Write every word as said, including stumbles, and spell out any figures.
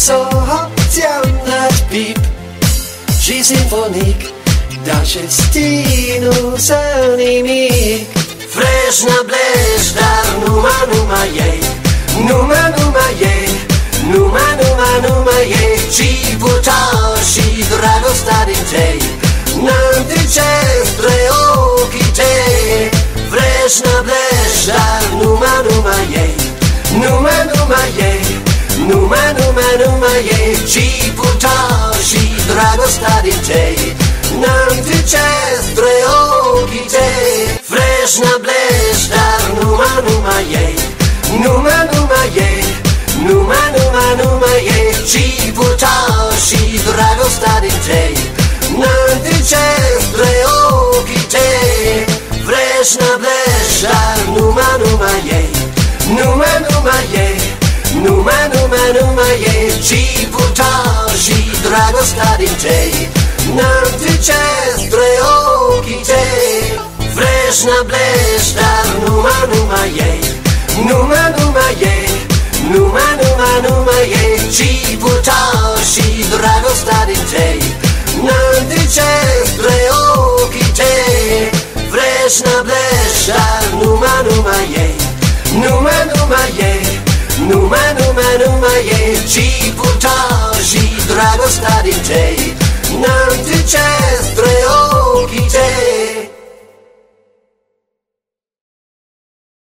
so ți-am dat pip și sinfonic, dar ce stilul său nimic. Freșnă bleș, dar numai, numai ei, numai, numai ei, numai, numai, numai ei, ci putea și dragostea din tei, n-am ce spre ochii tăi. Freșnă bleș, dar numai, numai ei, numai, numai ei, numai, numai, numai ei, ci putea și dragostea din tei, n-am ce spre ochii tăi. Freșnă bleș, dar numai, numai ei, numai, numai ei, numai, numai, numai ei, ci putea și dragostea din tei, n-am ce spre ochii tăi. Freșnă bleș, dar numai, numai ei, numai, numai ei, numai, numai, numai ei, ci putea și dragostea din tei, n-am ce spre ochii tăi. Freșnă bleș, dar numai, numai ei, numai, numai ei, numai, numai, numai ei, ci putea și dragostea din tei, n-am ce spre ochii tăi. Freșnă bleș, dar numai, numai ei, numai, numai ei, numai, numai, numai ei, ci putea și dragostea din tei,